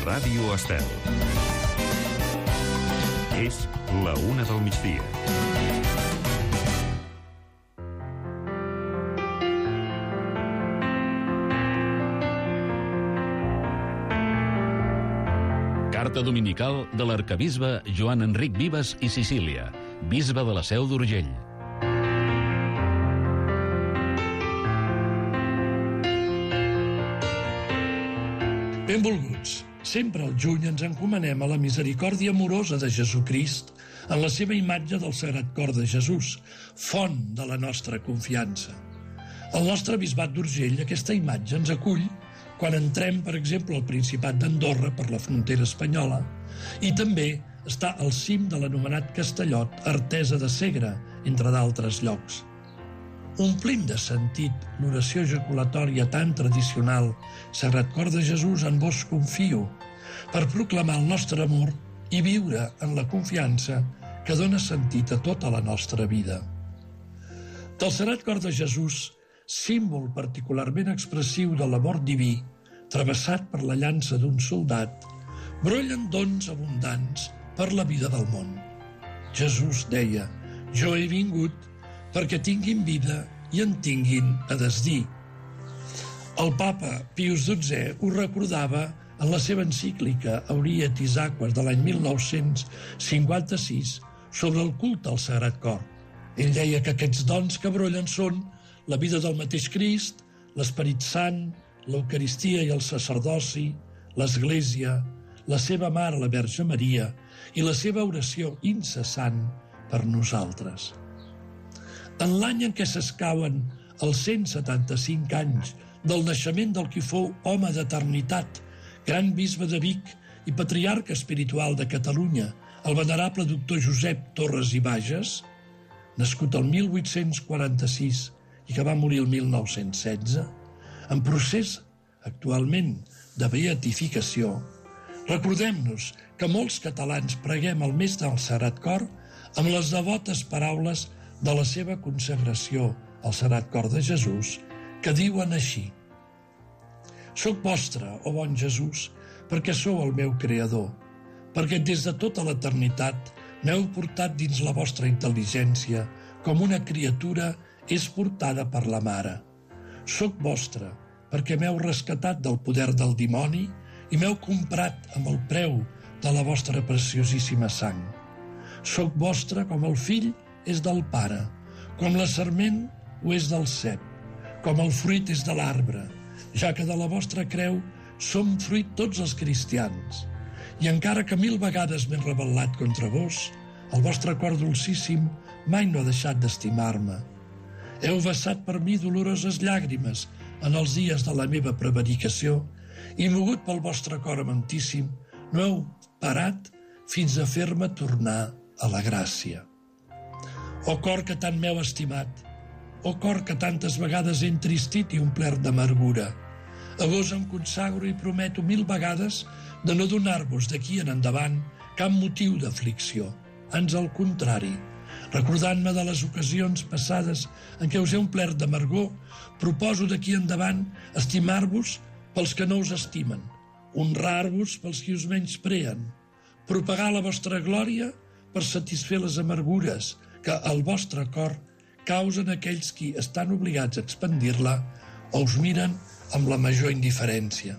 Ràdio Estel. És la 1 del migdia. Carta dominical de l'arquebisbe Joan Enric Vives i Sicília, bisbe de la Seu d'Urgell. Benvolguts. Sempre al juny ens encomanem a la misericòrdia amorosa de Jesucrist en la seva imatge del Sagrat Cor de Jesús, font de la nostra confiança. Al nostre bisbat d'Urgell aquesta imatge ens acull quan entrem, per exemple, al Principat d'Andorra per la frontera espanyola, i també està al cim de l'anomenat Castellot, Artesa de Segre, entre d'altres llocs. Omplim de sentit l'oració ejaculatòria tan tradicional, Sagrat Cor de Jesús, en vos confio, per proclamar el nostre amor i viure en la confiança que dona sentit a tota la nostra vida. Del Sagrat Cor de Jesús, símbol particularment expressiu de l'amor diví, travessat per la llança d'un soldat, brollen dons abundants per la vida del món. Jesús deia: jo he vingut perquè tinguin vida i en tinguin a desdir. El papa Pius XII ho recordava en la seva encíclica Aurietis Aquas de l'any 1956 sobre el culte al Sagrat Cor. Ell deia que aquests dons que brollen són la vida del mateix Crist, l'Esperit Sant, l'Eucaristia i el sacerdoci, l'Església, la seva mare, la Verge Maria, i la seva oració incessant per nosaltres. En l'any en què s'escauen els 175 anys del naixement del qui fou home d'eternitat, gran bisbe de Vic i patriarca espiritual de Catalunya, el venerable doctor Josep Torres i Bages, nascut el 1846 i que va morir el 1916, en procés actualment de beatificació, recordem-nos que molts catalans preguem el mes del Sagrat Cor amb les devotes paraules de la seva consagració al Sagrat Cor de Jesús, que diuen així: soc vostre, ó bon Jesús, perquè sou el meu creador, perquè des de tota l'eternitat m'heu portat dins la vostra intel·ligència com una criatura és portada per la mare. Soc vostre, perquè m'heu rescatat del poder del dimoni i m'heu comprat amb el preu de la vostra preciosíssima sang. Soc vostre com el fill és del pare, com la sarment ho és del cep, com el fruit és de l'arbre, ja que de la vostra creu som fruit tots els cristians. I encara que 1000 vegades m'he rebel·lat contra vos, el vostre cor dolcíssim mai no ha deixat d'estimar-me. Heu vessat per mi doloroses llàgrimes en els dies de la meva prevaricació i, mogut pel vostre cor amantíssim, no heu parat fins a fer-me tornar a la gràcia. O cor que tant m'heu estimat, o cor que tantes vegades he entristit i omplert d'amargura, a vos em consagro i prometo 1000 vegades de no donar-vos d'aquí en endavant cap motiu d'aflicció. Ans al contrari, recordant-me de les ocasions passades en què us he omplert d'amargor, proposo d'aquí endavant estimar-vos pels que no us estimen, honrar-vos pels qui us menyspreen, propagar la vostra glòria per satisfer les amargures que al vostre cor causen aquells qui estan obligats a expandir-la o us miren amb la major indiferència.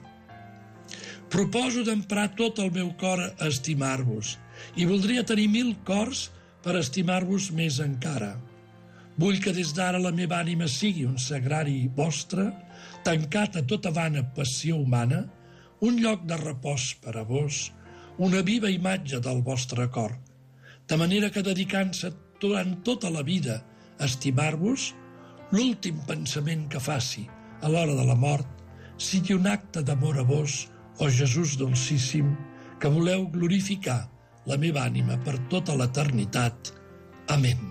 Proposo d'emprar tot el meu cor a estimar-vos i voldria tenir 1000 cors per estimar-vos més encara. Vull que des d'ara la meva ànima sigui un sagrari vostre, tancat a tota vana passió humana, un lloc de repòs per a vos, una viva imatge del vostre cor, de manera que dedicant-se durant tota la vida a estimar-vos, l'últim pensament que faci a l'hora de la mort sigui un acte d'amor a vos, ó Jesús dolcíssim, que voleu glorificar la meva ànima per tota l'eternitat. Amén.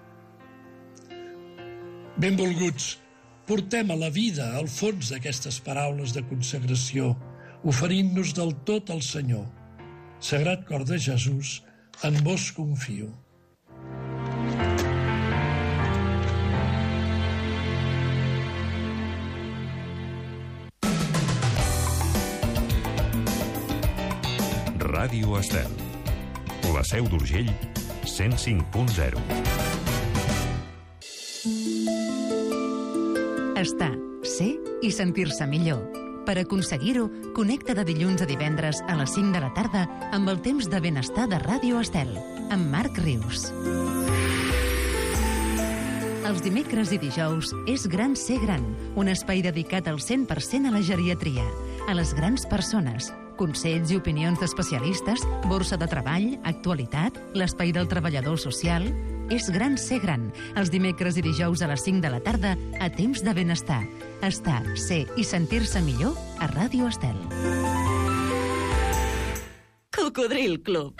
Benvolguts, portem a la vida al fons d'aquestes paraules de consagració, oferint-nos del tot al Senyor. Sagrat Cor de Jesús, en vos confio. Ràdio Estel. La Seu d'Urgell, 105.0. Estar, ser i sentir-se millor. Per aconseguir-ho, connecta de dilluns a divendres a les 5 de la tarda amb el temps de benestar de Ràdio Estel, amb Marc Rius. Els dimecres i dijous és Gran Ser Gran, un espai dedicat al 100% a la geriatria, a les grans persones, consells i opinions d'especialistes, borsa de treball, actualitat, l'espai del treballador social. És Gran Ser Gran, els dimecres i dijous a les 5 de la tarda a temps de benestar. Estar, ser i sentir-se millor a Ràdio Estel. Cocodril Club.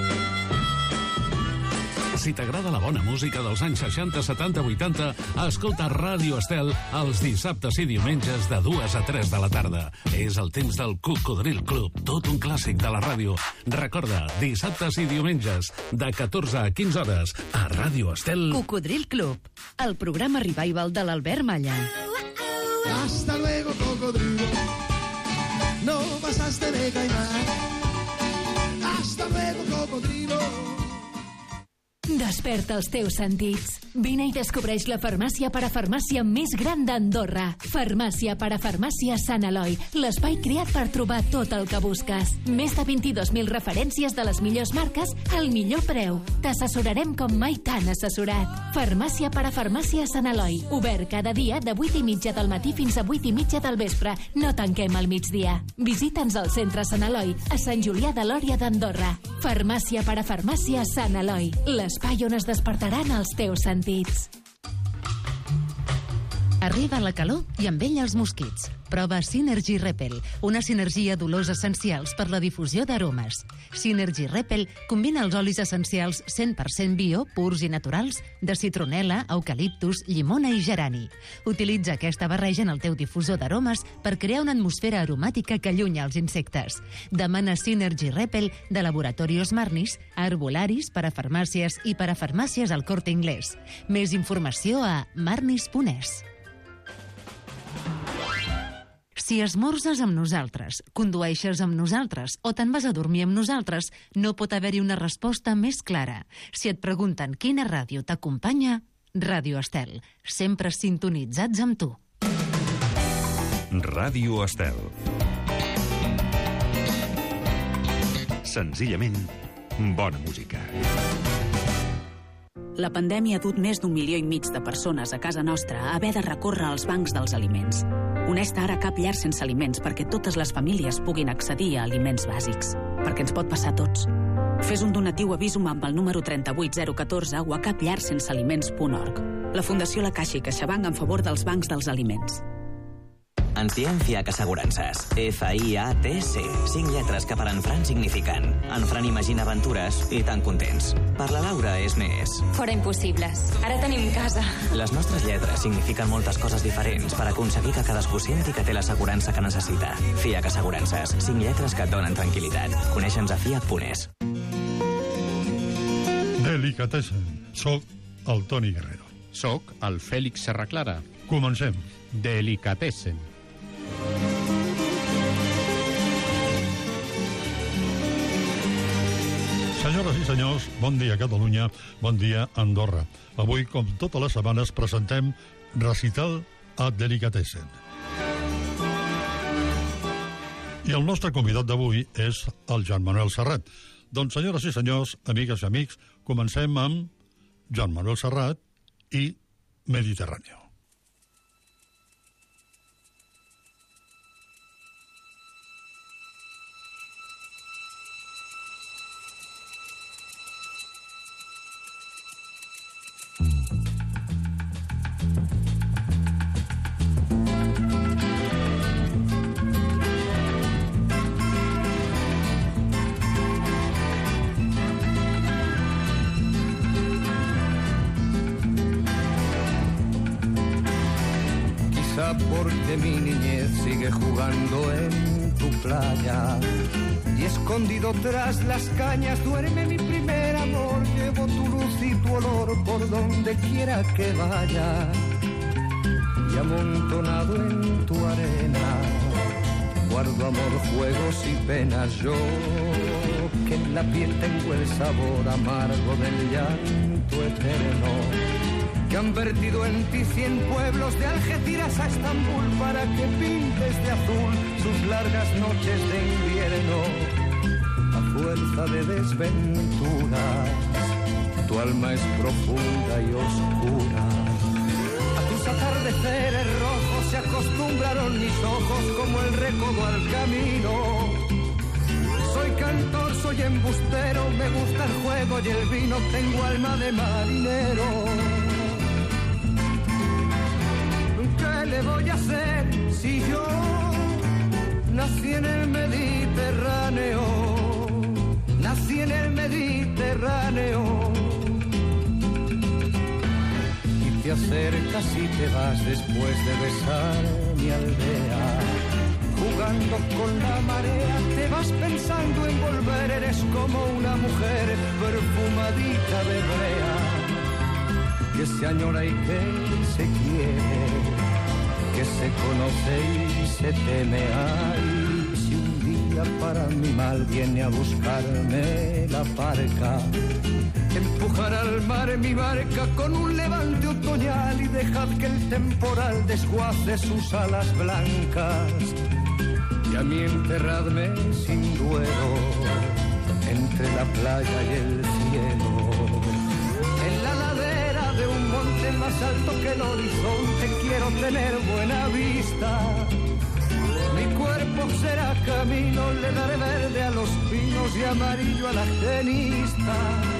Si t'agrada la bona música dels anys 60, 70, 80, escolta Ràdio Estel els dissabtes i diumenges de 2 a 3 de la tarda. És el temps del Cocodril Club, tot un clàssic de la ràdio. Recorda, dissabtes i diumenges, de 14 a 15 hores, a Ràdio Estel. Cocodril Club, el programa revival de l'Albert Malla. Hasta luego, cocodrilo. No pasaste de caimán. Hasta luego, cocodrilo. Desperta els teus sentits. Vine i descobreix la farmàcia parafarmàcia més gran d'Andorra. Farmàcia parafarmàcia Sant Eloi, l'espai creat per trobar tot el que busques. Més de 22.000 referències de les millors marques al millor preu. T'assessorarem com mai t'han assessorat. Farmàcia parafarmàcia Sant Eloi, obert cada dia de 8:30 del matí fins a 8:30 del vespre. No tanquem al migdia. Visita'ns al centre Sant Eloi, a Sant Julià de Lòria d'Andorra. Farmàcia parafarmàcia Sant Eloi, l'espai on es despertaran els teus sentits. Arriba la calor i amb ella els mosquits. Prova Synergy Repel, una sinergia d'olors essencials per la difusió d'aromes. Synergy Repel combina els olis essencials 100% bio, purs i naturals, de citronela, eucaliptus, llimona i gerani. Utilitza aquesta barreja en el teu difusor d'aromes per crear una atmosfera aromàtica que allunya els insectes. Demana Synergy Repel de Laboratorios Marnis, a herbolaris, parafarmàcies i parafarmàcies al Corte Inglés. Més informació a marnis.es. Si esmorzes amb nosaltres, condueixes amb nosaltres o te'n vas a dormir amb nosaltres, no pot haver-hi una resposta més clara. Si et pregunten quina ràdio t'acompanya, Ràdio Estel, sempre sintonitzats amb tu. Ràdio Estel. Senzillament, bona música. La pandèmia ha dut més d'1,5 milió de persones a casa nostra a haver de recórrer als bancs dels aliments. Uneix-te ara a Cap Llar sense aliments perquè totes les famílies puguin accedir a aliments bàsics. Perquè ens pot passar a tots. Fes un donatiu a Visum amb el número 38014 o a capllarsensealiments.org. La Fundació La Caixa i CaixaBank en favor dels bancs dels aliments. Ens diem FIAC Assegurances. F-I-A-T-C. 5 lletres que per en Fran signifiquen en Fran imagina aventures i tan contents. Per la Laura és més. Fora impossibles. Ara tenim casa. Les nostres lletres signifiquen moltes coses diferents per aconseguir que cadascú senti que té l'assegurança que necessita. FIAC Assegurances. 5 lletres que et donen tranquil·litat. Coneixe'ns a fiac.es. Delicatessen. Soc el Toni Guerrero. Soc el Fèlix Serraclara. Comencem. Delicatessen. Senyores i senyors, bon dia Catalunya, bon dia Andorra. Avui, com totes les setmanes, presentem Recital a Delicatessen. I el nostre convidat d'avui és el Joan Manuel Serrat. Doncs, senyores i senyors, amigues i amics, comencem amb Joan Manuel Serrat i Mediterráneo. Porque mi niñez sigue jugando en tu playa y escondido tras las cañas duerme mi primer amor. Llevo tu luz y tu olor por donde quiera que vaya y amontonado en tu arena guardo amor, juegos y penas. Yo que en la piel tengo el sabor amargo del llanto eterno, que han vertido en ti 100 pueblos de Algeciras a Estambul para que pintes de azul sus largas noches de invierno. A fuerza de desventuras, tu alma es profunda y oscura. A tus atardeceres rojos se acostumbraron mis ojos como el recodo al camino. Soy cantor, soy embustero, me gusta el juego y el vino, tengo alma de marinero. ¿Qué le voy a hacer si yo nací en el Mediterráneo? Nací en el Mediterráneo. Y te acercas y te vas después de besar mi aldea. Jugando con la marea, te vas pensando en volver. Eres como una mujer perfumadita de brea, que se añora y que se quiere, que se conoce y se teme. Ay, si un día para mi mal viene a buscarme la parca, empujar al mar mi barca con un levante otoñal y dejad que el temporal desguace sus alas blancas. Y a mí enterradme sin duelo entre la playa y el cielo, en la ladera de un monte más alto que el horizonte. Quiero tener buena vista, mi cuerpo será camino, le daré verde a los pinos y amarillo a la genista.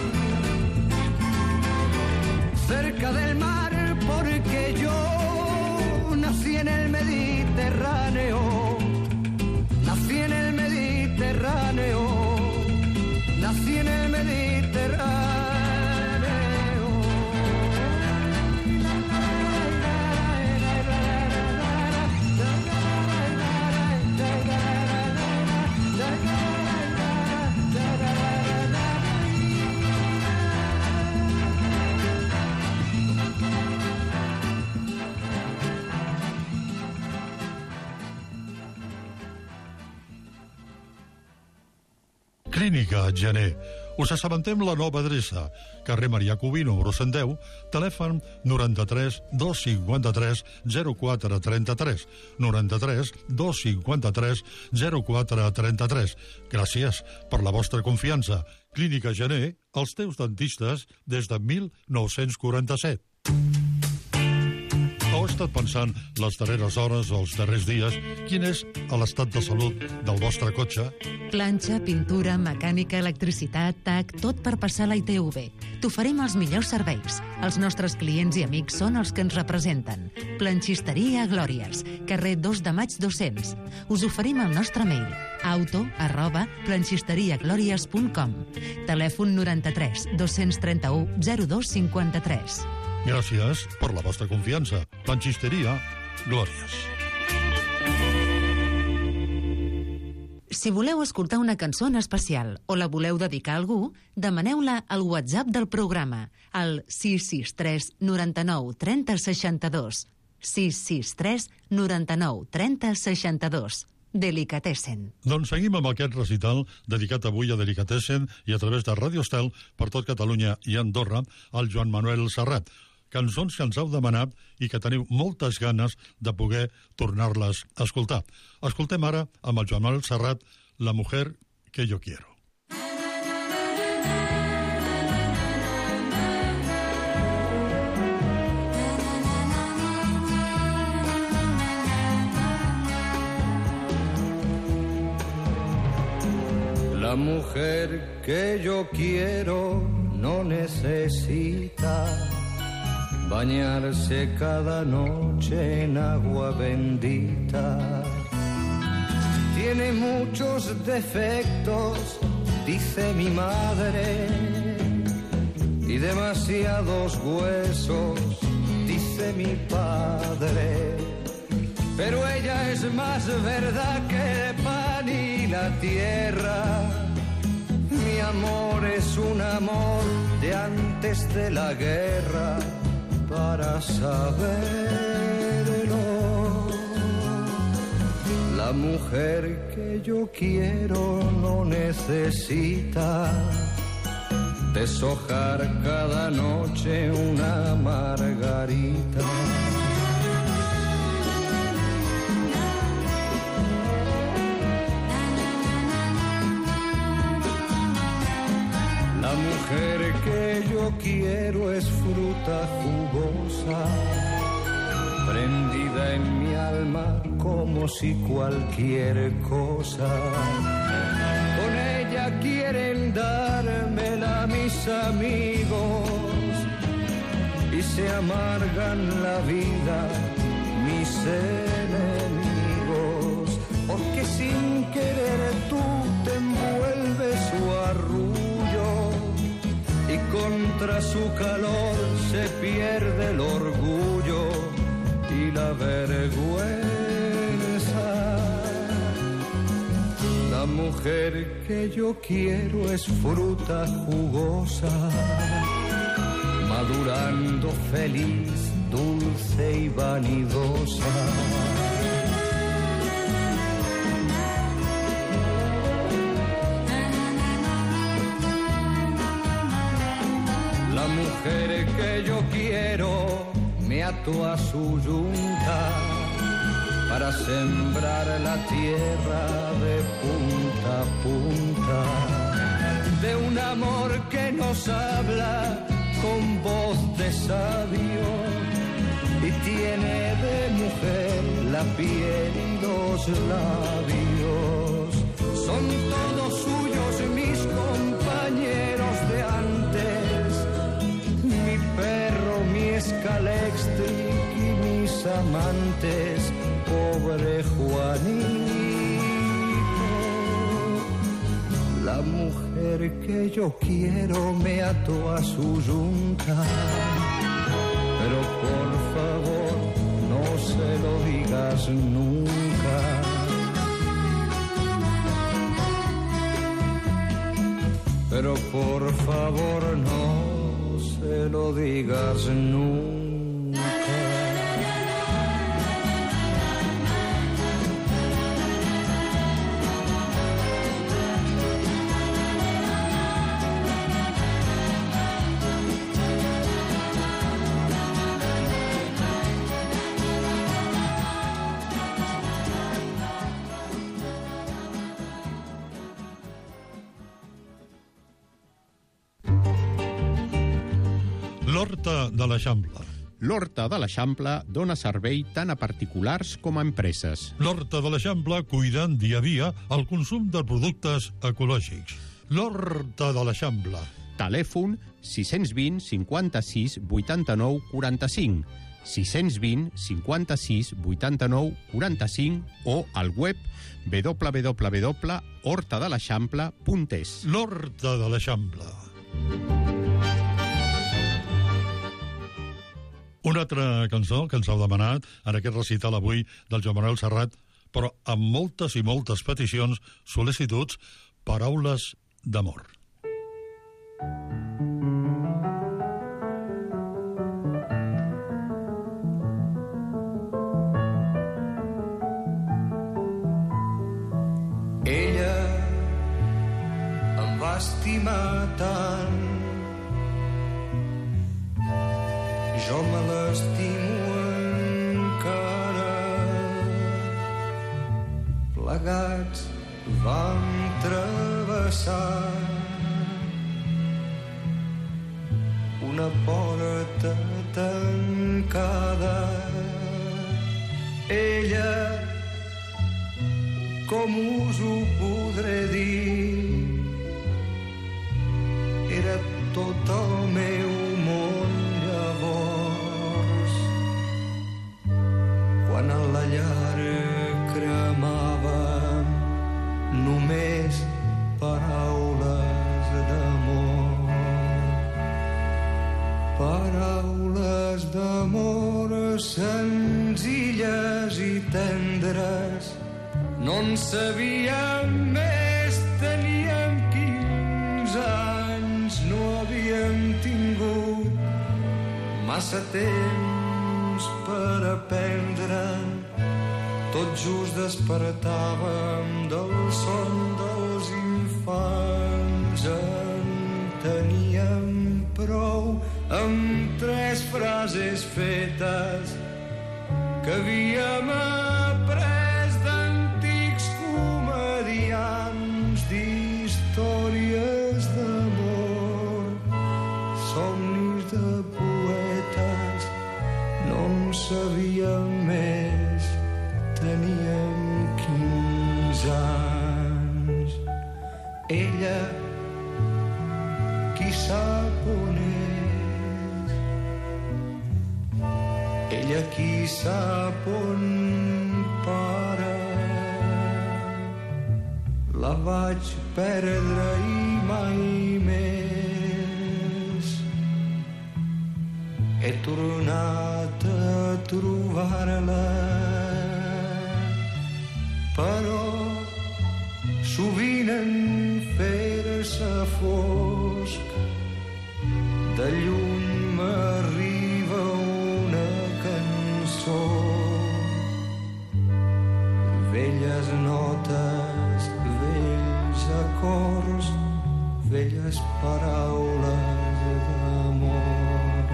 Cerca del mar porque yo nací en el Mediterráneo. Nací en el Mediterráneo, nací en el Mediterráneo. Clínica Gené. Us assabentem la nova adreça. Carrer Marià Cubí, número 110, telèfon 93 253 0433. 93 253 0433. Gràcies per la vostra confiança. Clínica Gené, els teus dentistes des de 1947. Heu estat pensant les darreres hores o els darrers dies quin és l'estat de salut del vostre cotxe? Planxa, pintura, mecànica, electricitat, TAC, tot per passar la ITV. T'oferim els millors serveis. Els nostres clients i amics són els que ens representen. Planxisteria Glòries, carrer 2 de maig 200. Us oferim el nostre mail, auto@planxisteriaglòries.com. Telèfon 93 231 0253. Gràcies per la vostra confiança. Planxisteria Glòries. Si voleu escoltar una cançó en especial o la voleu dedicar a algú, demaneu-la al WhatsApp del programa, al 663 99 30 62. 663 99 30 62. Delicatessen. Doncs seguim amb aquest recital dedicat avui a Delicatessen i a través de Radio Estel per tot Catalunya i Andorra al Joan Manuel Serrat. Cançons que ens heu demanat i que teniu moltes ganes de poder tornar-les a escoltar. Escoltem ara amb el Joan Manuel Serrat La mujer que yo quiero. La mujer que yo quiero no necesita bañarse cada noche en agua bendita. Tiene muchos defectos, dice mi madre, y demasiados huesos, dice mi padre. Pero ella es más verdad que el pan y la tierra. Mi amor es un amor de antes de la guerra. Para saberlo, La mujer que yo quiero no necesita deshojar cada noche una margarita. La mujer que yo quiero es fruta jugosa, prendida en mi alma como si cualquier cosa. Con ella quieren dármela mis amigos y se amargan la vida mis enemigos, porque sin querer tú te envuelves su arrullo y contra su calor se pierde el orgullo y la vergüenza. La mujer que yo quiero es fruta jugosa, madurando feliz, dulce y vanidosa. La mujer que yo quiero me ató a su yunta para sembrar la tierra de punta a punta, de un amor que nos habla con voz de sabio y tiene de mujer la piel y los labios. Son todos suyos mis compañeros de antes, mi perro, mi escalextric y mis amantes, pobre Juanito. La mujer que yo quiero me ató a su yunta, pero por favor no se lo digas nunca. Pero por favor no se lo digas nunca. L'Horta de l'Eixample. L'Horta de l'Eixample dona servei tant a particulars com a empreses. L'Horta de l'Eixample cuidant dia a dia el consum de productes ecològics. L'Horta de l'Eixample. Telèfon 620 56 89 45, 620 56 89 45 o al web www.hortadeleixample.es. L'Horta de l'Eixample. Una altra cançó que ens heu demanat en aquest recital avui del Joan Manuel Serrat, però amb moltes i moltes peticions, sol·licituds, paraules d'amor. Ella em va estimar tant, jo me l'estimo encara. Plegats vam travessar una porta tancada. Ella, com us ho podré dir, era tot el meu món llavors. Quan a la llar cremàvem només paraules d'amor. Paraules d'amor senzilles i tendres. No en sabíem més, teníem 15 anys, no havíem tingut massa temps per aprendre Tot just despertàvem del son dels infants. En teníem prou amb 3 frases fetes que havíem après d'antics comedians d'històries d'amor, somnis de poetes. No en sabíem més, teníem 15 anys. Ella, qui sap on és? Ella, qui sap on para? La vaig perdre i mai més he tornat a trobar-la, però sovint en fer-se fosc de lluny m'arriba una cançó, velles notes, vells acords, velles paraules d'amor,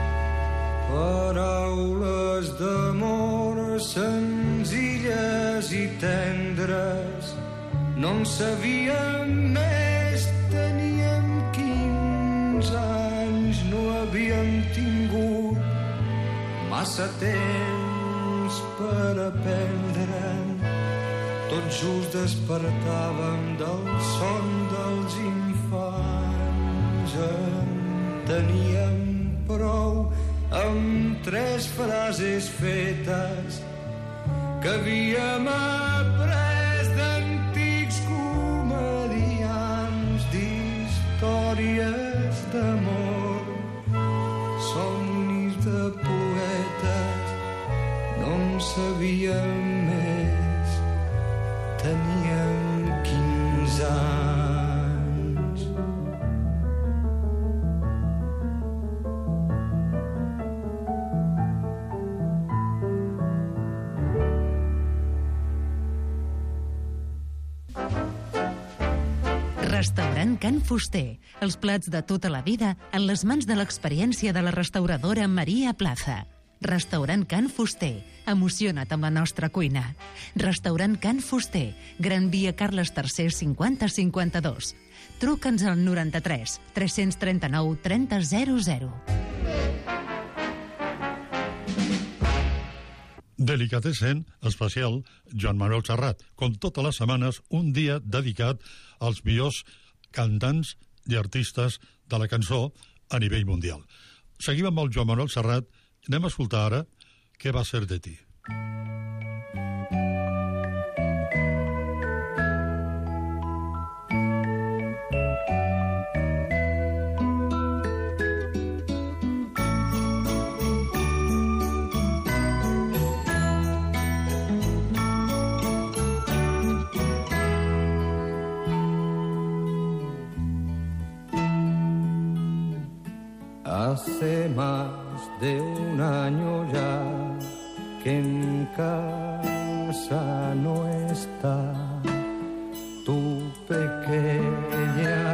paraules d'amor senzilles i tendres. No en sabíem més, teníem 15 anys, no havíem tingut massa temps per aprendre. Tot just despertàvem del son dels infants. En teníem prou amb 3 frases fetes que havíem après d'antics comedians d'històries d'amor, somnis de poetes. No en sabíem més, teníem 15 anys. Restaurant Can Fuster. Els plats de tota la vida en les mans de l'experiència de la restauradora Maria Plaza. Restaurant Can Fuster. Emociona't amb la nostra cuina. Restaurant Can Fuster. Gran Via Carles III 5052. Truca'ns al 93 339 3000. Delicatessen especial Joan Manuel Serrat. Com totes les setmanes, un dia dedicat als millors cantants i artistes de la cançó a nivell mundial. Seguim amb el Joan Manuel Serrat. Anem a escoltar ara Què va ser de ti. Hace más de un año ya que en casa no está tu pequeña.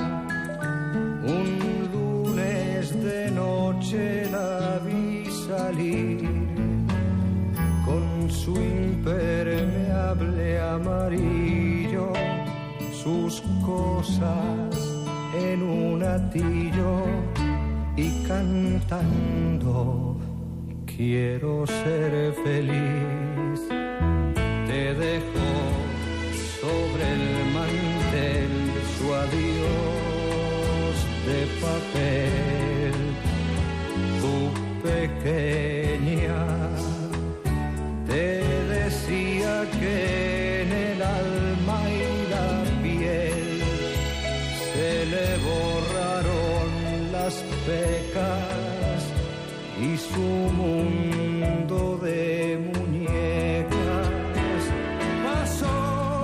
Un lunes de noche la vi salir con su impermeable amarillo, sus cosas en un atillo y cantando quiero ser feliz. Te dejo sobre el mantel su adiós de papel. Tu pequeña te decía que en el alma y la piel se le borraron las pecas y su mundo de muñecas pasó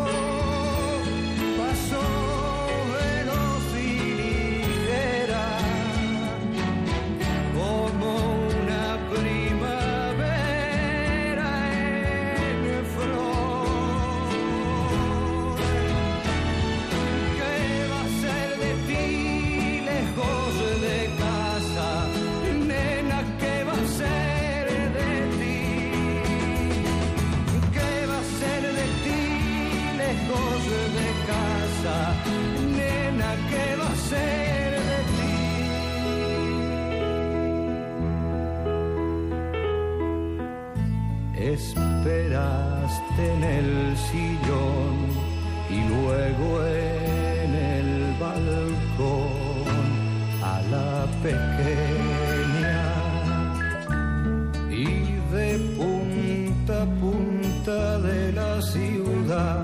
veloz y ligera como una primavera en esperaste en el sillón y luego en el balcón a la pequeña, y de punta a punta de la ciudad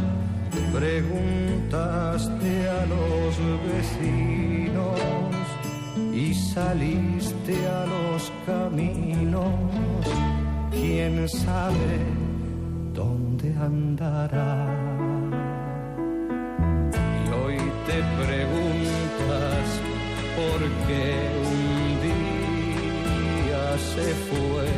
preguntaste a los vecinos y saliste a los caminos. ¿Quién sabe dónde andará? Y hoy te preguntas por qué un día se fue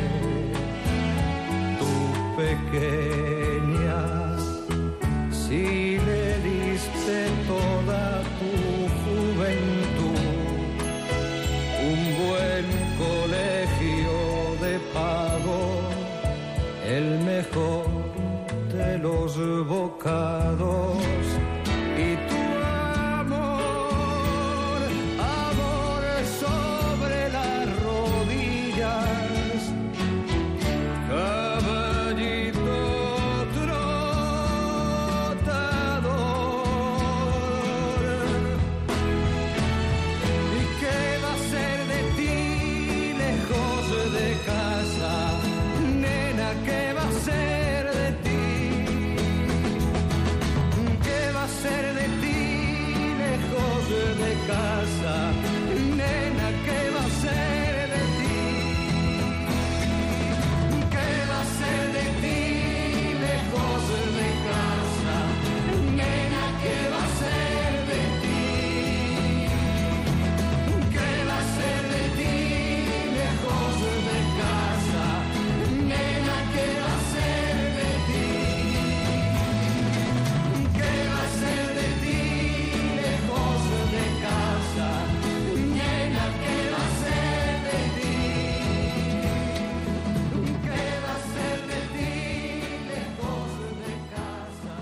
tu pequeña, si le diste toda tu juventud, un buen colegio de pago, el mejor de los bocados, y tu amor, amor sobre las rodillas, caballito trotador. ¿Y qué va a ser de ti lejos de casa? Nena, ¿qué va a ser de ti? ¿Qué va a ser de ti lejos de casa? Nena, ¿qué va a ser de ti? ¿Qué va a ser de ti lejos de casa? Nena, ¿qué va a ser de ti? ¿Qué va a ser de ti lejos de casa? Nena, ¿qué va a ser de ti? ¿Qué va a ser de ti lejos de casa? Nena, ¿qué va a ser de ti? ¿Qué va a ser de ti lejos de casa?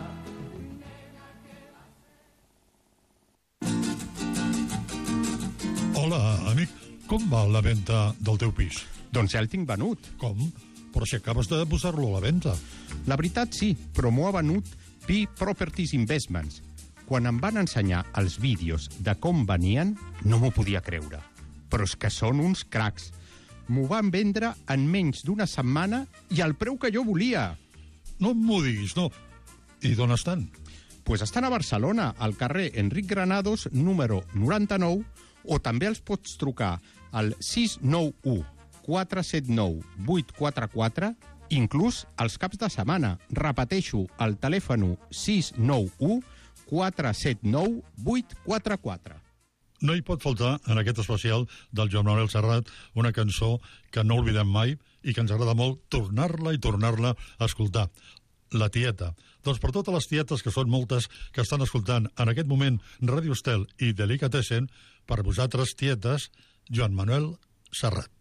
Hola, amic. Com va la venda del teu pis? Doncs ja el tinc venut. Com? Però si acabes de posar-lo a la venda. La veritat sí, però m'ho ha venut Pi Properties Investments. Quan em van ensenyar els vídeos de com venien, no m'ho podia creure. Però és que són uns cracs. M'ho van vendre en menys d'una setmana i al preu que jo volia. No m'ho diguis, no. I d'on estan? Pues estan a Barcelona, al carrer Enric Granados, número 99, o també els pots trucar al 691 479 844, inclús els caps de setmana. Repeteixo, el telèfon 691 479 844. No hi pot faltar, en aquest especial del Joan Manuel Serrat, una cançó que no oblidem mai i que ens agrada molt tornar-la i tornar-la a escoltar. La tieta. Doncs per totes les tietes, que són moltes, que estan escoltant en aquest moment Radio Estel i Delicatessen, per vosaltres, tietes, Joan Manuel Serrat.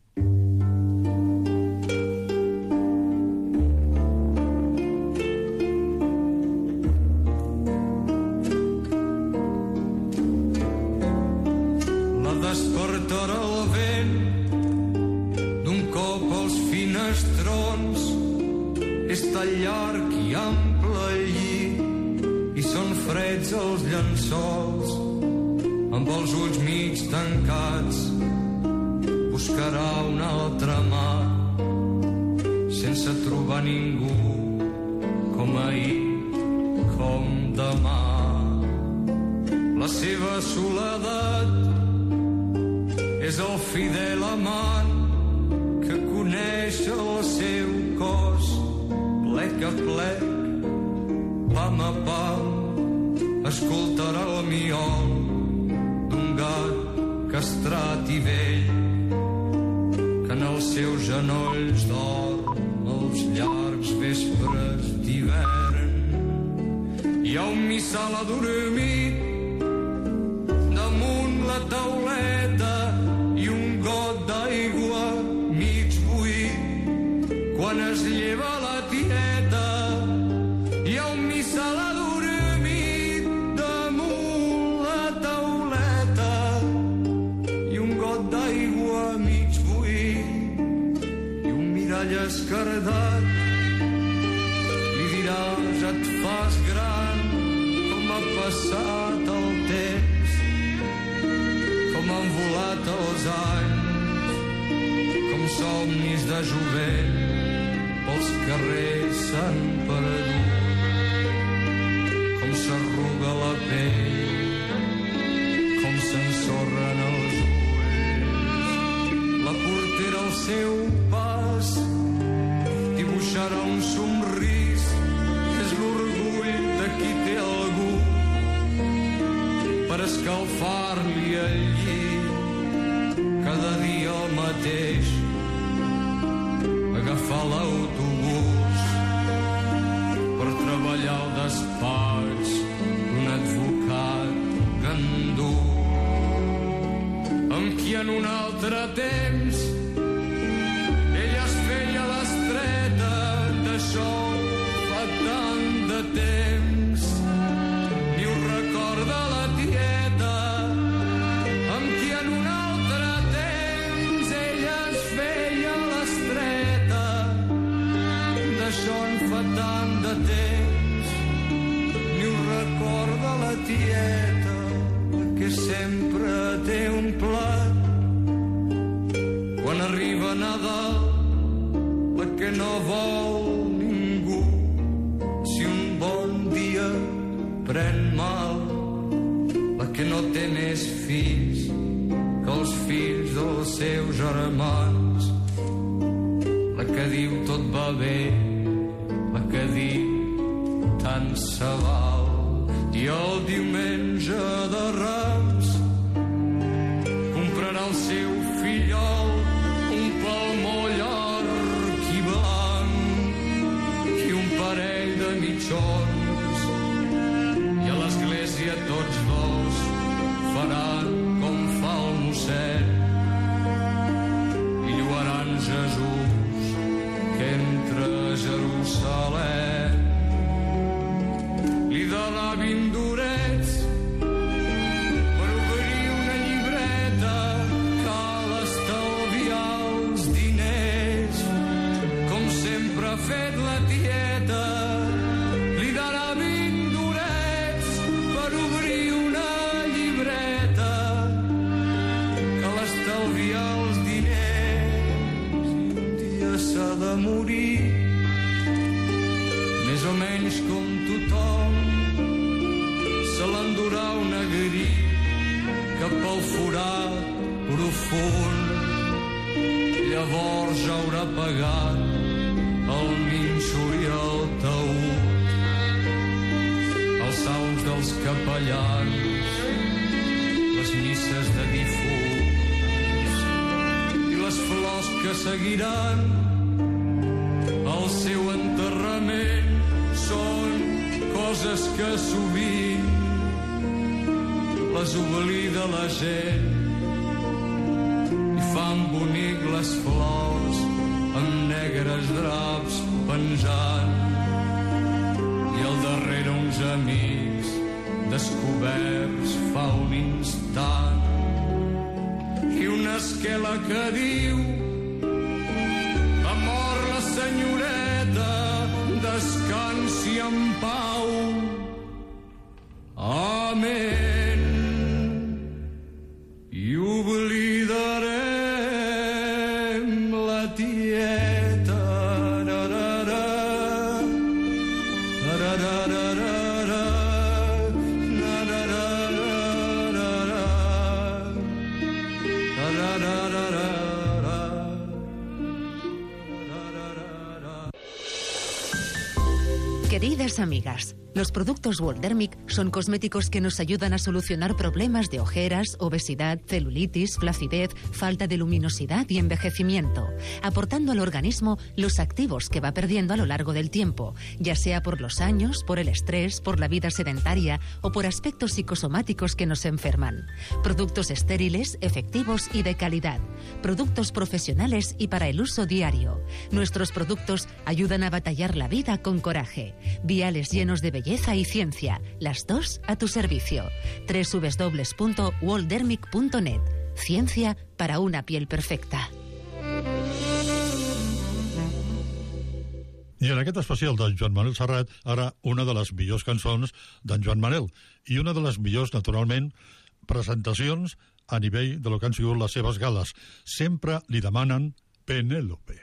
La despertarà el vent d'un cop als finestrons. És tan llarg i ample el llit i són freds els llençols. Amb els ulls mig tancats buscarà una altra mà sense trobar ningú com ahir, com demà. La seva soledat és el fidel amant que coneix el seu cos plec a plec, pam a pam, escoltarà el miol d'un gat castrat i vell que en els seus genolls dorm els llargs vespres d'hivern. Hi ha un missal adormit damunt la tauleta i un got d'aigua mig buit. Quan es lleva la tieta hi ha un missal adormit damunt la tauleta i un got d'aigua mig buit i un mirall escardat passat el temps, com han volat els anys, com somnis de jovent pels carrers s'han perdut, com s'arruga la pell, com s'ensorren els ulls. La portera al seu pas dibuixarà un somrís, és l'orgull de qui té algú per escalfar-li el llit. Cada dia el mateix, agafar l'autobús per treballar al despatx d'un advocat gandú, amb qui en un altre temps ella es feia l'estreta. D'això fa tant de temps, ni ho recorda la tieta, amb qui en un altre temps ella es feia l'estreta. D'això en fa tant de temps, ni ho recorda la tieta, que sempre té un plat quan arriba Nadal, la que no vol ningú. Si un bon dia pren mal, la que no té més fills que els fills dels seus germans, la que diu tot va bé, la que diu tant se val. I el diumenge de Rems comprarà el seu fillol un palmó llarg i blanc i un parell de mitjons, i a l'església tots dos faran com fa el mossèn i lloaran Jesús que entra a Jerusalem. Li darà 20 durets per obrir una llibreta, cal estalviar els diners, com sempre ha fet la tieta. Li darà 20 durets per obrir una llibreta, cal estalviar els diners, i un dia s'ha de morir, més o menys com tothom. Se l'endurà una grip cap al forat profund, llavors ja haurà pagat el nínxol i el taüt, els salms dels capellans, les misses de difunts i les flors que seguiran el seu enterrament. Són coses que sovint les oblida la gent i fan bonic les flors amb negres draps penjant, i al darrere uns amics descoberts fa un instant, i una esquela que diu: ha mort la senyoreta, descansi en pau. Amén. I oblidarem la tieta. Queridas amigas, los productos Waldermic son cosméticos que nos ayudan a solucionar problemas de ojeras, obesidad, celulitis, flacidez, falta de luminosidad y envejecimiento, aportando al organismo los activos que va perdiendo a lo largo del tiempo, ya sea por los años, por el estrés, por la vida sedentaria o por aspectos psicosomáticos que nos enferman. Productos estériles, efectivos y de calidad. Productos profesionales y para el uso diario. Nuestros productos ayudan a batallar la vida con coraje. Viales llenos de belleza y ciencia, las dos a tu servicio. www.waldermic.net. Ciencia para una piel perfecta. I en aquest especial de Joan Manuel Serrat, ara una de les millors cançons d'en Joan Manel i una de les millors, naturalment, presentacions a nivell de lo que han sigut les seves gales. Sempre li demanen Penélope.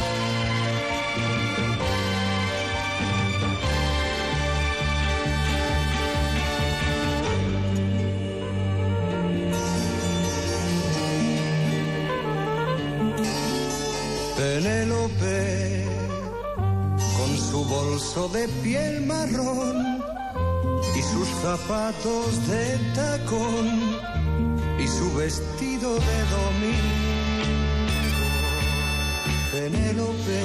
Penélope, con su bolso de piel marrón y sus zapatos de tacón y su vestido de domingo. Penélope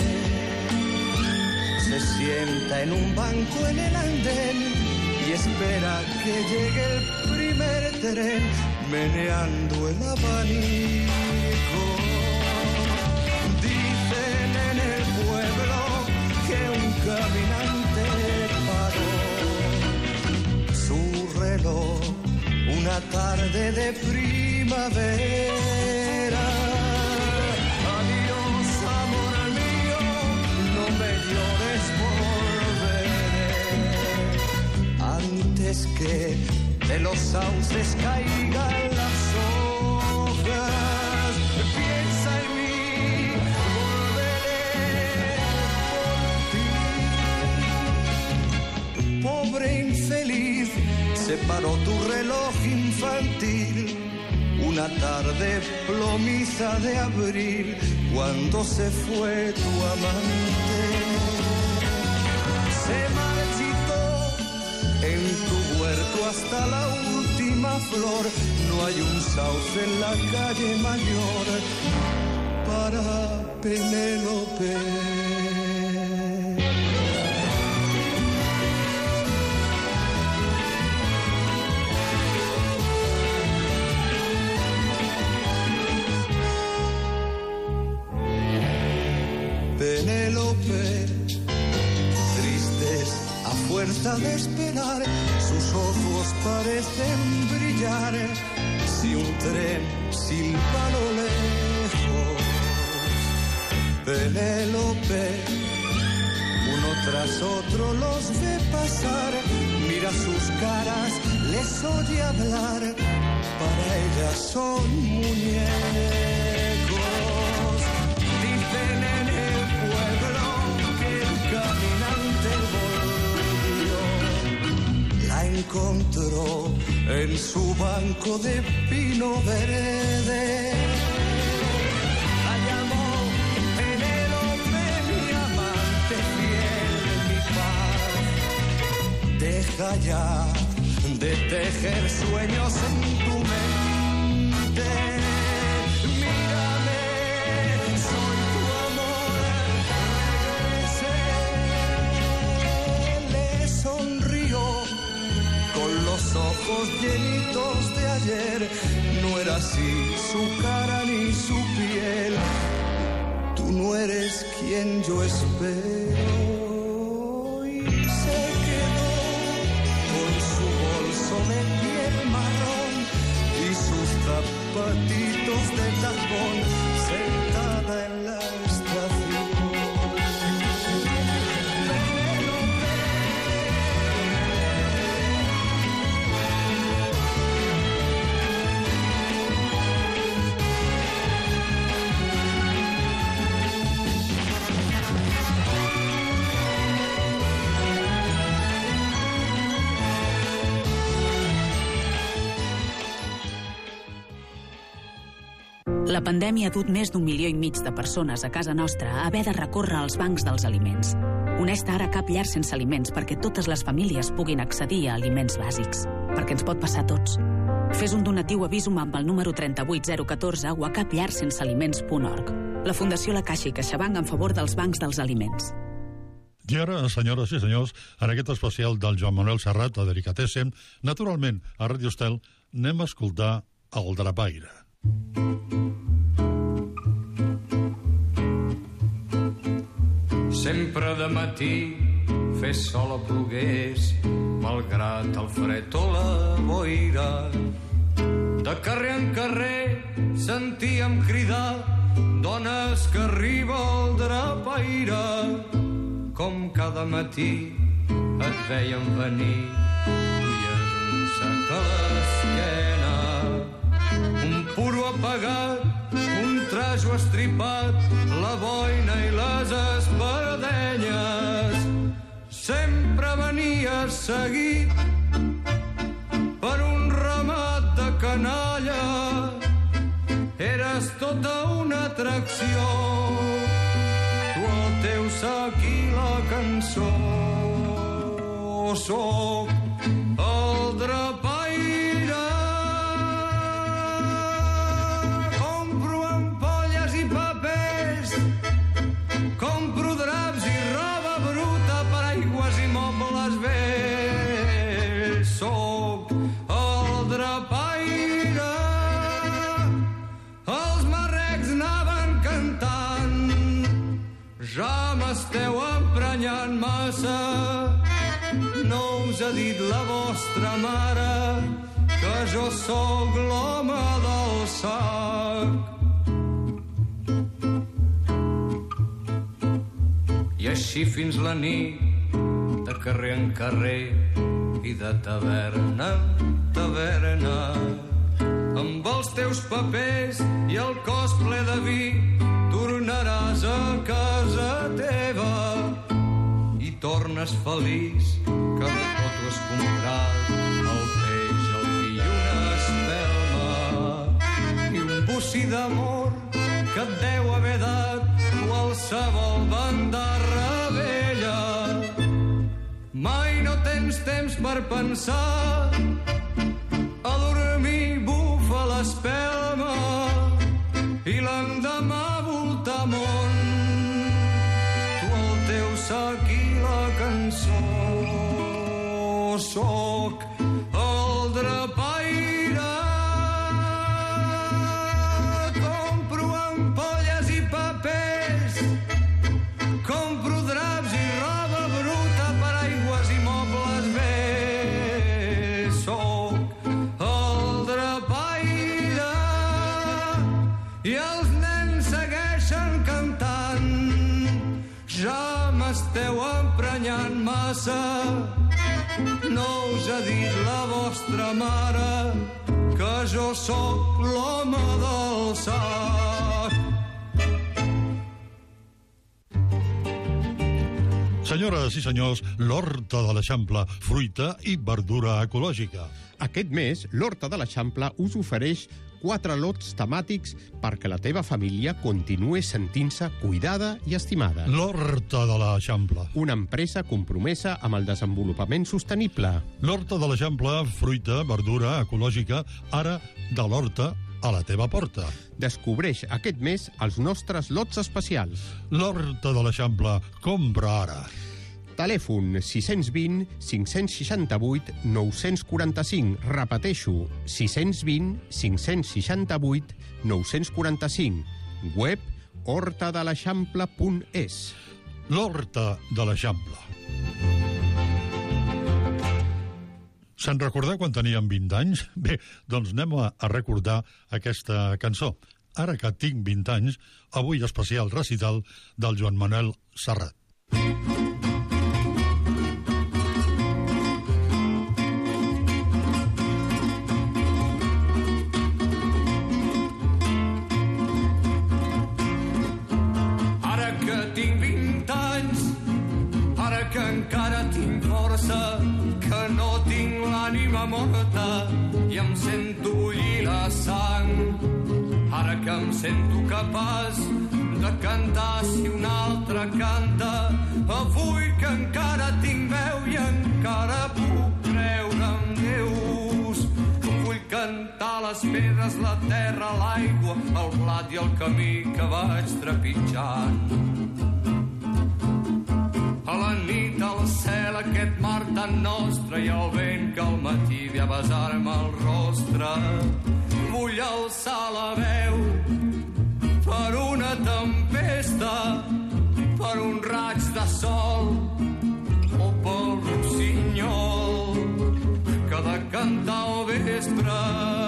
se sienta en un banco en el andén y espera que llegue el primer tren meneando el abanico. Dicen en el pueblo que un caminante paró su reloj una tarde de primavera. Adiós, amor mío, no me llores, volveré antes que de los sauces caigan las hojas. Piensa en mí, volveré por ti. Pobre infeliz, se paró tu reloj infantil una tarde plomiza de abril, cuando se fue tu amante. Se marchitó en tu huerto hasta la última flor. No hay un sauce en la calle mayor para Penélope. Penélope, tristes a fuerza de esperar, sus ojos parecen brillar si un tren silba a lo lejos. Penélope, uno tras otro los ve pasar, mira sus caras, les oye hablar, para ella son muñecos. Dicen en el pueblo que el caminante volvió, la encontró en su banco de pino verde. La llamó Penélope, mi amante fiel, mi paz. Deja ya de tejer sueños en tu mente. Los ojos llenitos de ayer, no era así su cara ni su piel. Tú no eres quien yo espero. Y se quedó con su bolso de piel marrón y sus zapatitos de tacón, sentada en la estación. La pandèmia ha dut més d'1,5 milió de persones a casa nostra a haver de recórrer als bancs dels aliments. Honesta, ara cap llar sense aliments perquè totes les famílies puguin accedir a aliments bàsics. Perquè ens pot passar a tots. Fes un donatiu a Visum amb el número 38014 o a capllarsensealiments.org. La Fundació La Caixa i CaixaBank en favor dels bancs dels aliments. I ara, senyores i senyors, en aquest especial del Joan Manuel Serrat a Delicatessen, naturalment, a Radio Estel, anem a escoltar el Drapaire. Sempre de matí fes sol o plogués, malgrat el fred o la boira. De carrer en carrer sentíem cridar dones que arriba el Drapaire. com cada matí et veiem venir, duies un sac a l'esquena, un puro apagat, un trajo estripat, la boina i les espardenyes. Sempre venies seguit per un ramat de canalla, eres tota una atracció, tu el teu sac i la cançó. Soc el drapaire, compro ampolles i papers, compro draps i roba bruta, paraigües i mobles vells. Soc el drapaire, els marrecs anaven cantant, ja m'esteu emprenyant massa. No us ha dit la vostra mare que jo sóc l'home del sac. I així fins la nit, de carrer en carrer i de taverna en taverna, amb els teus papers i el cos ple de vi, tornaràs a casa teva i tornes feliç que de tot ho has comprat, el peix, el vi i una espelma i un bocí d'amor que et deu haver dat qualsevol bandarra vella. Mai no tens temps per pensar, a dormir bufa l'espelma i l'endemà voltar món, tu el teu sac i la cançó. Soc el drapaire, compro ampolles i papers, compro draps i roba bruta, paraigües i mobles vells. Soc el drapaire i els nens segueixen cantant, ja m'esteu emprenyant massa. No us ha dit la vostra mare que jo sóc l'home del sac. Senyores i senyors, l'Horta de l'Eixample, fruita i verdura ecològica. Aquest mes, l'Horta de l'Eixample us ofereix 4 lots temàtics perquè la teva família continue sentint-se cuidada i estimada. L'Horta de l'Eixample. Una empresa compromesa amb el desenvolupament sostenible. L'Horta de l'Eixample, fruita, verdura ecològica, ara de l'Horta a la teva porta. Descobreix aquest mes els nostres lots especials. L'Horta de l'Eixample, compra ara. Telèfon 620 568 945. Repeteixo, 620 568 945. Web hortadeleixample.es. L'Horta de l'Eixample. Se'n recordeu quan teníem 20 anys? Bé, doncs anem a recordar aquesta cançó. Ara que tinc 20 anys, avui especial recital del Joan Manuel Serrat. Encara tinc força, que no tinc l'ànima morta i em sento bullir la sang. Ara que em sento capaç de cantar si un altre canta, avui que encara tinc veu i encara puc creure en Déus. Vull cantar les pedres, la terra, l'aigua, el blat i el camí que vaig trepitjant. A la nit, al cel, aquest mar tan nostre i el vent que al matí ve a besar-me el rostre. Vull alçar la veu per una tempesta, per un raig de sol o pel rossinyol que ha de cantar al vespre.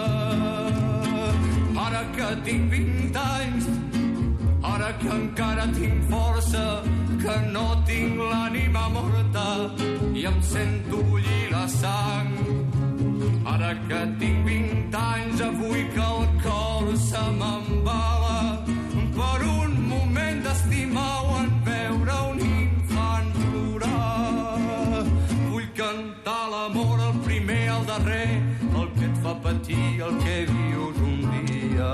Ara que tinc 20 anys, ara que encara tinc força, que no tinc l'ànima morta i em sento bullir la sang. Ara que tinc 20 anys, avui que el cor se m'embala per un moment d'estimar o en veure un infant plorar. Vull cantar l'amor, el primer, el darrer, el que et fa patir, el que vius un dia.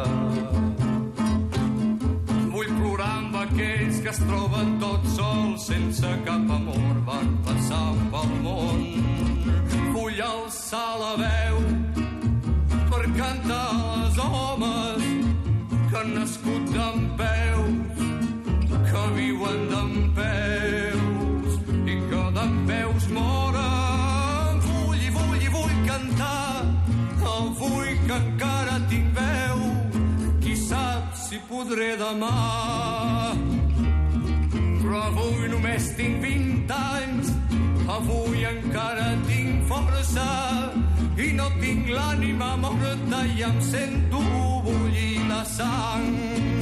Vull plorar amb aquells que es troben tots sols, sense cap amor, van passant pel món. Vull alçar la veu per cantar als homes que han nascut dempeus, que viuen dempeus i que dempeus moren. Vull cantar, avui que encara tinc veu, qui sap si podré demà. Però avui només tinc 20 anys, avui encara tinc força i no tinc l'ànima morta i em sento bullir la sang.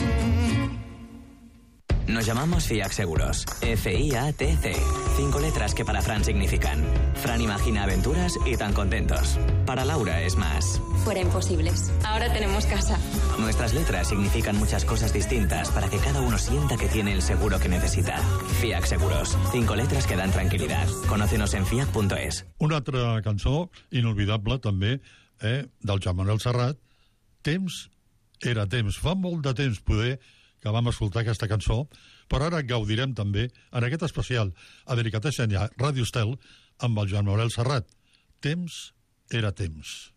Nos llamamos FIAC Seguros. FIATC. 5 letras que para Fran significan: Fran imagina aventuras y tan contentos. Para Laura es más: Fuera imposibles. Ahora tenemos casa. Nuestras letras significan muchas cosas distintas para que cada uno sienta que tiene el seguro que necesita. FIAC Seguros. 5 letras que dan tranquilidad. Conócenos en fiac.es. Una altra cançó inolvidable també, del Joan Manuel Serrat, Temps era temps. Fa molt de temps poder que vam escoltar aquesta cançó, però ara gaudirem també en aquest especial a Delicatessen i a Ràdio Estel amb el Joan Manuel Serrat. Temps era temps.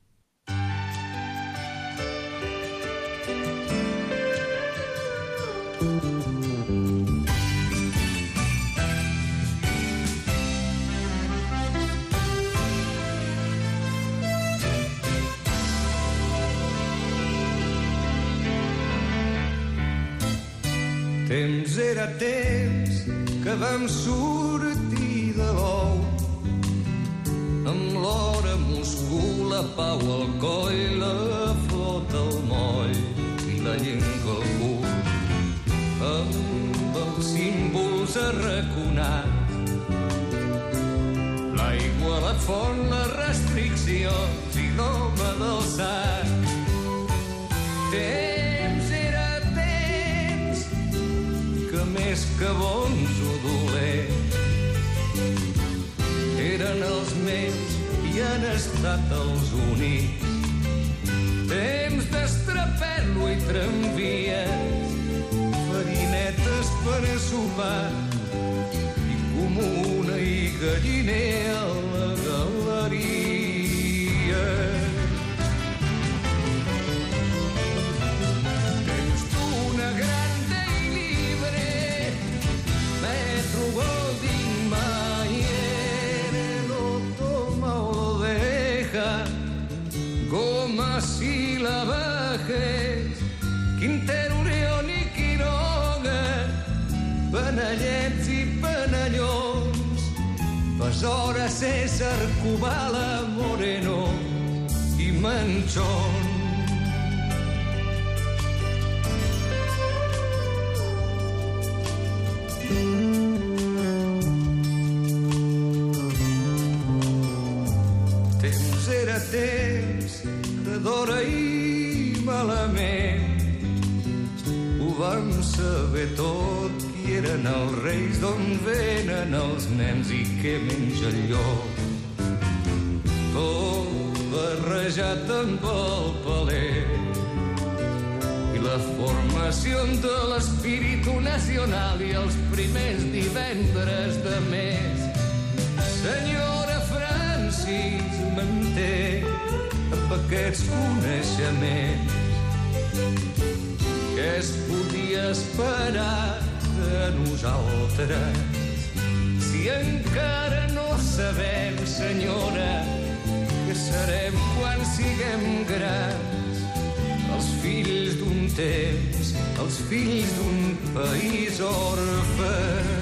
Temps era temps que vam sortir de l'ou, amb l'hora Moscou, la pau al coll, la flota al moll i la llengua al cul, amb els símbols arraconats, l'aigua a la font, les restriccions i l'home del sac. Temps era temps que més que bons o dolents eren els meus i han estat els únics. Temps d'estraperlo i tramvies, farinetes per a sopar i comuna i galliner a la galeria. Temps d'una grande i libre, Metro Goldwyn Mayer, lo toma o lo deja, Goma Síl·labajes, Quintero, León i Quiroga, Panellets i Panellons, Besora, César, Kubala, Moreno i Manchón. Temps era temps que d'hora i malament ho vam saber tot, qui eren els reis, d'on venen els nens i què menja el llop. Tot barrejat amb el paler i la formació de l'espíritu nacional i els primers divendres de mes. Senyora Francis manté amb aquests coneixements. Què es podia esperar de nosaltres si encara no sabem, senyora, què serem quan siguem grans? Els fills d'un temps, els fills d'un país orfe.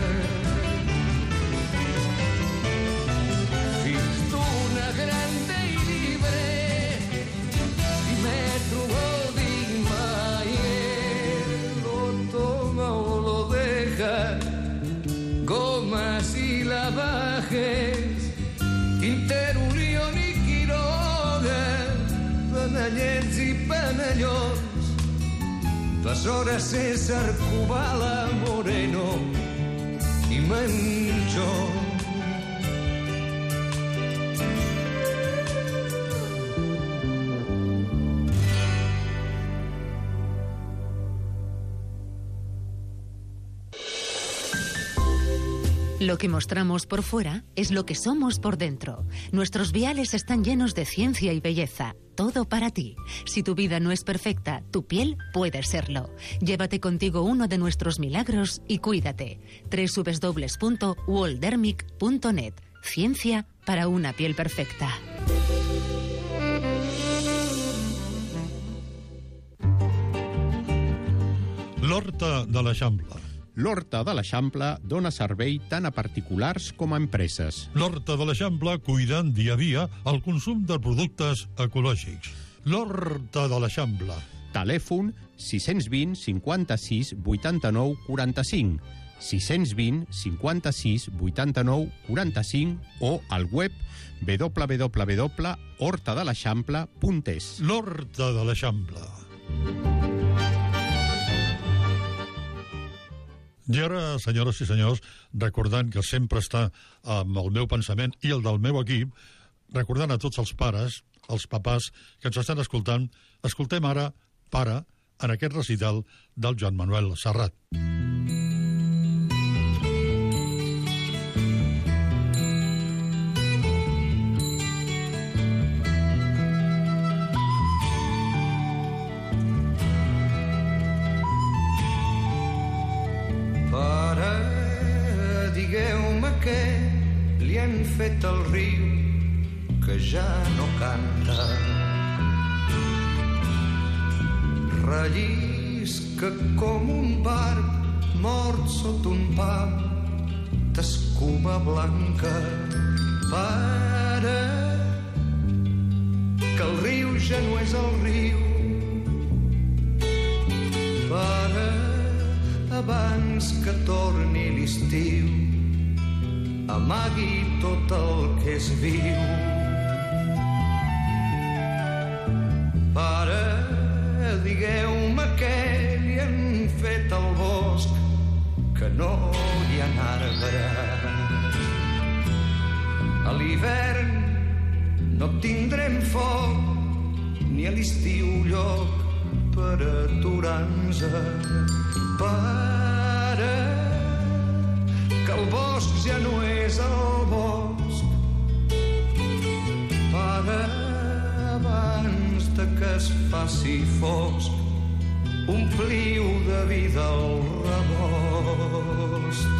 Fills d'una grande i libre i Metro Goldwyn Mayer, lo toma o lo deja, castanyets i penellons. Besores César, Kubala, Moreno i Manjón. Lo que mostramos por fuera es lo que somos por dentro. Nuestros viales están llenos de ciencia y belleza. Todo para ti. Si tu vida no es perfecta, tu piel puede serlo. Llévate contigo uno de nuestros milagros y cuídate. www.waldermic.net. Ciencia para una piel perfecta. L'Horta de l'Eixample. L'Horta de l'Eixample dona servei tant a particulars com a empreses. L'Horta de l'Eixample cuidant dia a dia el consum de productes ecològics. L'Horta de l'Eixample. Telèfon 620 56 89 45, 620 56 89 45 o al web www.hortadeleixample.es. L'Horta de l'Eixample. I ara, senyores i senyors, recordant que sempre està amb el meu pensament i el del meu equip, recordant a tots els pares, els papàs que ens estan escoltant, escoltem ara Pare en aquest recital del Joan Manuel Serrat. Digueu-me què li han fet al riu que ja no canta. Rellisca com un barb mort sota un pam d'escuma blanca. Pare, que el riu ja no és el riu. Pare, abans que torni l'estiu, amagui tot el que és viu. Pare, digueu-me què li han fet al bosc, que no hi ha arbres. A l'hivern no tindrem foc, ni a l'estiu lloc per aturar-nos. Pare, que el bosc ja no és el bosc. Pare, abans de que es faci fosc, ompliu de vida el rebost.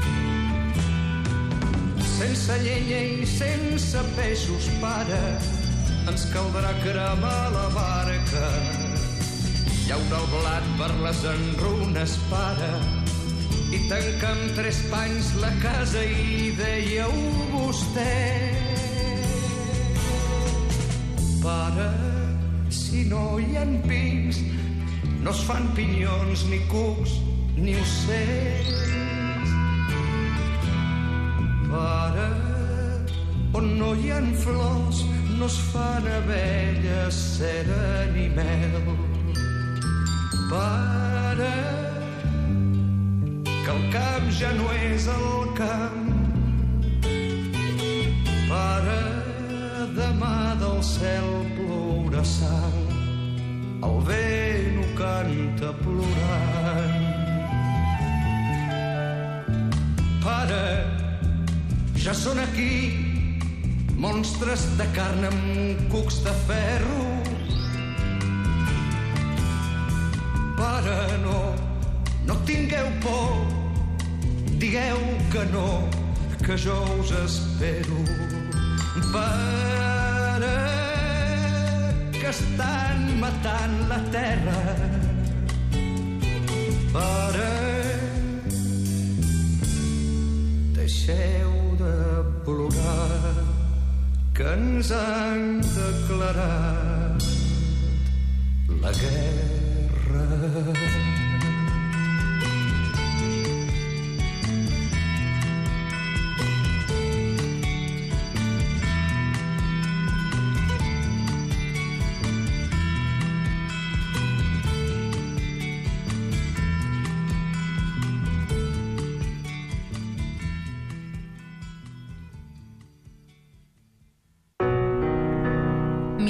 Sense llenya i sense peixos, pare, ens caldrà cremar la barca. Llaura el blat per les enrunes, pare, i tancar amb 3 panys la casa i dèieu vostè. Pare, si no hi ha pins, no es fan pinyons, ni cucs, ni ocells. Pare, on no hi ha flors, no es fan abelles, cera ni mel. Pare, que el camp ja no és el camp. Pare, demà del cel plourà sang, el vent ho canta plorant. Pare, ja són aquí monstres de carn amb cucs de ferro. Pare, no tingueu por, digueu que no, que jo us espero. Pare, que estan matant la terra. Pare, deixeu de plorar, que ens han declarat la guerra.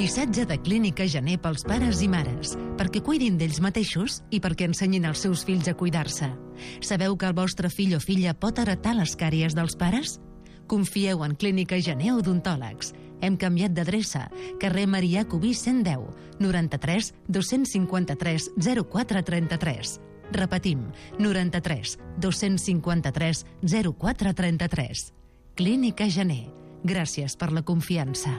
Missatge de Clínica Gener pels pares i mares, perquè cuidin d'ells mateixos i perquè ensenyin als seus fills a cuidar-se. Sabeu que el vostre fill o filla pot heretar les càries dels pares? Confieu en Clínica Gener Odontòlegs. Hem canviat d'adreça. Carrer Marià Cubí 110, 93 253 0433. Repetim, 93 253 0433. Clínica Gener. Gràcies per la confiança.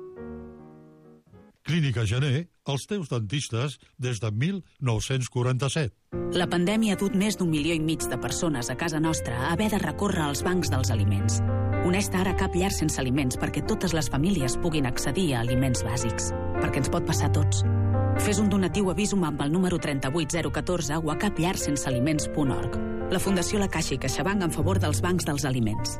Clínica Gener, els teus dentistes des de 1947. La pandèmia ha dut més d'1,5 milió de persones a casa nostra a haver de recórrer als bancs dels aliments. Honesta, ara cap llar sense aliments perquè totes les famílies puguin accedir a aliments bàsics. Perquè ens pot passar a tots. Fes un donatiu a Visum amb el número 38014 o a capllarsensealiments.org. La Fundació La Caixa i CaixaBank en favor dels bancs dels aliments.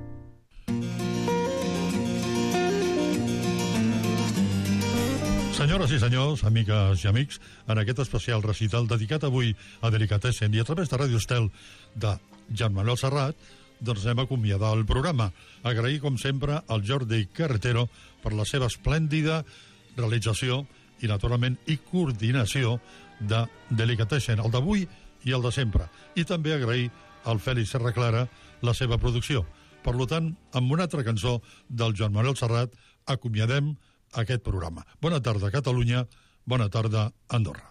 Senyores i senyors, amigues i amics, en aquest especial recital dedicat avui a Delicatessen i a través de Radio Estel de Joan Manuel Serrat, doncs anem a acomiadar el programa. Agrair, com sempre, al Jordi Carretero per la seva esplèndida realització i, naturalment, i coordinació de Delicatessen, el d'avui i el de sempre. I també agrair al Fèlix Serraclara la seva producció. Per tant, amb una altra cançó del Joan Manuel Serrat, acomiadem aquest programa. Bona tarda, Catalunya. Bona tarda, Andorra.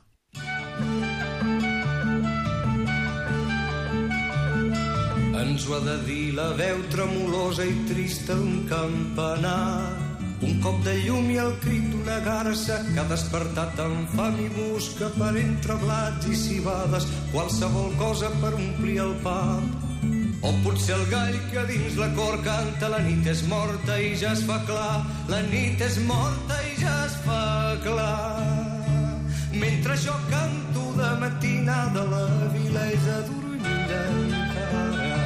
Ens ho ha de dir la veu tremolosa i trista d'un campanar. Un cop de llum i el crit d'una garça que ha despertat amb fam i busca per entre blats i cibades qualsevol cosa per omplir el pap. O potser el gall que dins la cor canta la nit és morta i ja es fa clar, la nit és morta i ja es fa clar. Mentre jo canto de matinada la vila és adormida encara.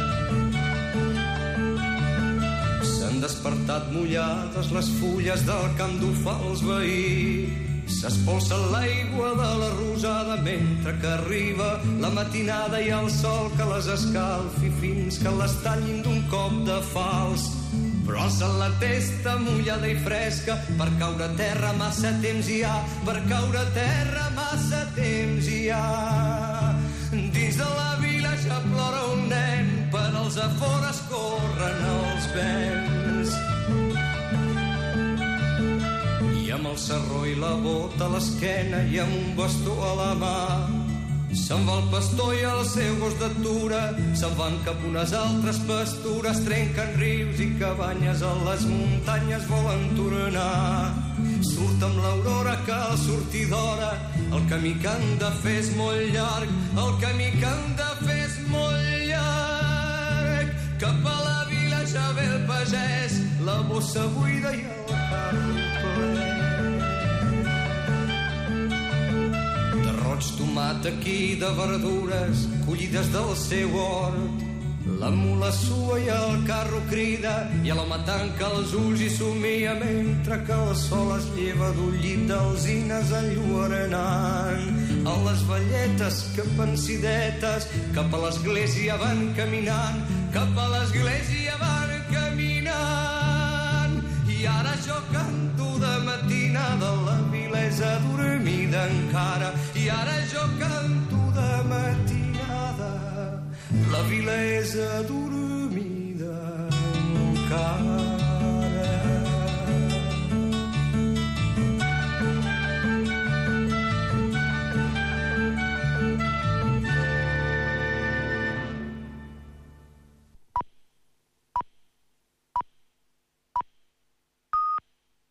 S'han despertat mullades les fulles del camp d'Ufà els veïns. S'espolsa l'aigua de la rosada mentre que arriba la matinada i el sol que les escalfi fins que les tallin d'un cop de fals. Però alça la testa mullada i fresca per caure a terra massa temps hi ha, per caure a terra massa temps hi ha. Dins de la vila ja plora un nen, per als afores corren els vents. I amb el sarró i la bota a l'esquena i amb un bastó a la mà se'n va el pastor i el seu gos d'atura, se'n van cap unes altres pastures, trenquen rius i cabanyes a les muntanyes volen tornar. Surt amb l'aurora que al sortir d'hora el camí que han de fer és molt llarg, el camí que han de fer és molt llarg. Cap a la vila ja ve el pagès, la bossa buida i el carro ple. Roig tomat aquí de verdures collides del seu hort. La mula sua i el carro crida i l'home tanca els ulls i somia mentre que el sol es lleva d'un llit d'alzines enlluernant. A les velletes que pensidetes cap a l'església van caminant, cap a l'església van caminant. I ara jo canto de matinada, la vila és adormida encara. I ara jo canto de matinada, la vila és adormida encara.